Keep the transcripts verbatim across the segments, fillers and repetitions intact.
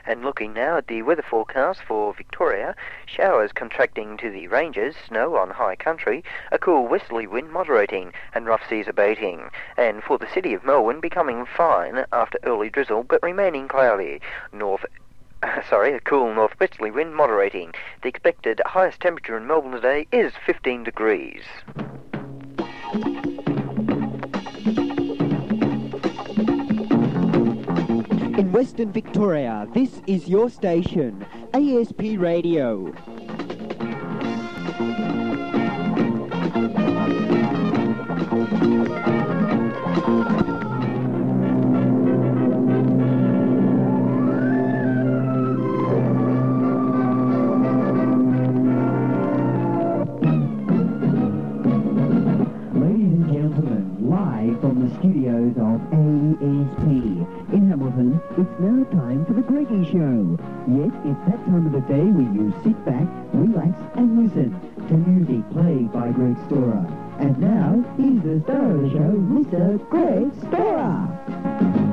And looking now at the weather forecast for Victoria, showers contracting to the ranges, snow on high country, a cool westerly wind moderating, and rough seas abating. And for the city of Melbourne, becoming fine after early drizzle, but remaining cloudy. North Sorry, a cool northwesterly wind moderating. The expected highest temperature in Melbourne today is fifteen degrees. In Western Victoria, this is your station, A S P Radio. From the studios of A S P in Hamilton, it's now time for the Greggy Show. Yes, it's that time of the day where you sit back, relax and listen to music played by Greg Storer. And now, here's the star of the show, Mister Greg Storer.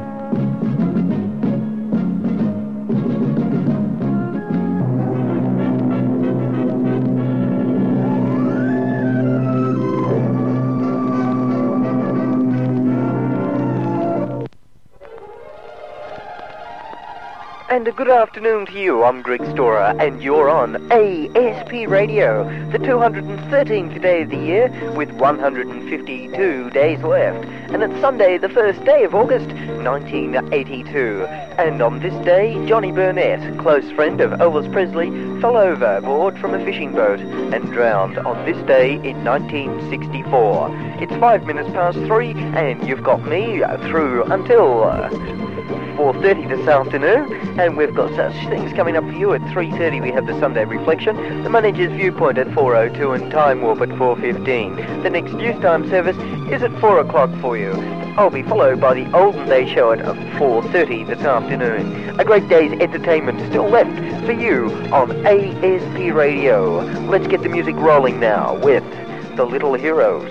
And a good afternoon to you. I'm Greg Storer, and you're on A S P Radio, the two hundred thirteenth day of the year, with one hundred fifty-two days left. And it's Sunday, the first day of August, nineteen eighty-two. And on this day, Johnny Burnett, close friend of Elvis Presley, fell overboard from a fishing boat and drowned on this day in nineteen sixty-four. It's five minutes past three, and you've got me through until Uh, four thirty this afternoon, and we've got such things coming up for you. At three thirty we have the Sunday Reflection, the Manager's Viewpoint at four oh two, and Time Warp at four fifteen. The next news time service is at four o'clock for you. I'll be followed by the Olden Day Show at four thirty this afternoon. A great day's entertainment still left for you on A S P Radio. Let's get the music rolling now with The Little Heroes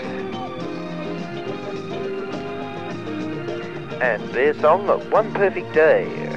and their song, One Perfect Day.